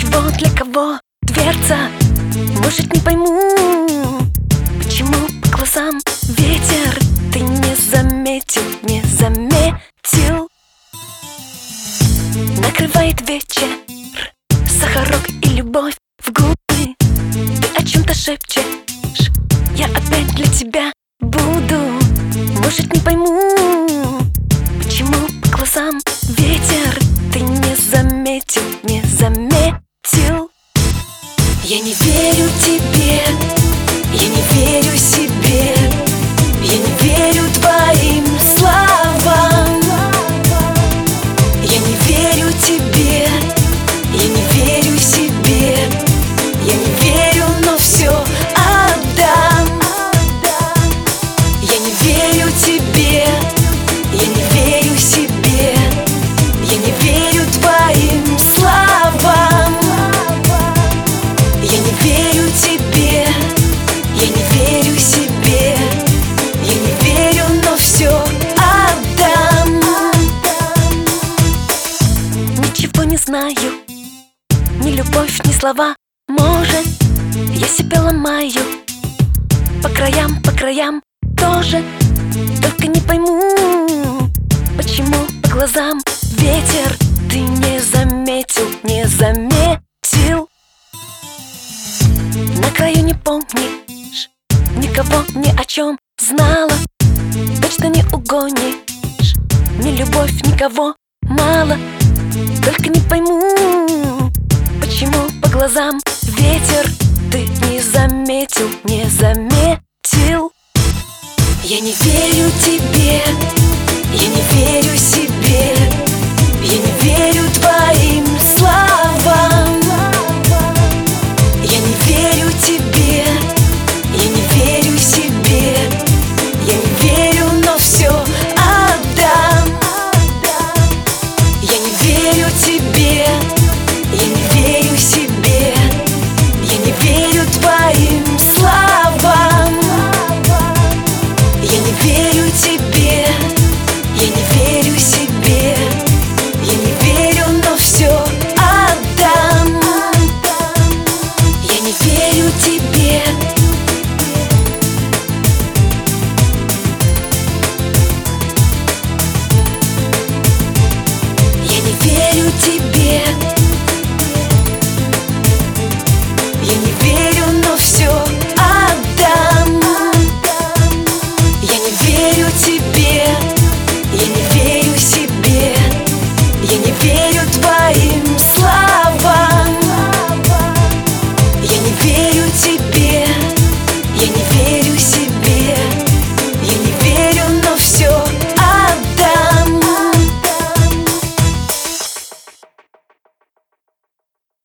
чего, для кого дверца? Может, не пойму, почему по глазам ветер ты не заметил, не заметил. Накрывает вечер, сахарок и любовь в губы. Ты о чем-то шепчешь, я опять для тебя буду. Может, не пойму, почему по глазам ветер ты не заметил, не заметил. Я не верю тебе, я не верю себе, я не верю твоим словам. Я не верю тебе, я не верю себе, я не верю, но все отдам. Я не верю тебе, я не верю себе, я не верю твоим словам. Я не верю тебе, я не верю себе, я не верю, но все отдам. Ничего не знаю, ни любовь, ни слова. Может, я себя ломаю по краям тоже. Только не пойму, почему по глазам ветер ты не заметил, не заметил. На краю не помнишь, никого ни о чем знала. Точно не угонишь, ни любовь, никого мало. Только не пойму, почему по глазам ветер ты не заметил, не заметил. Я не верю тебе,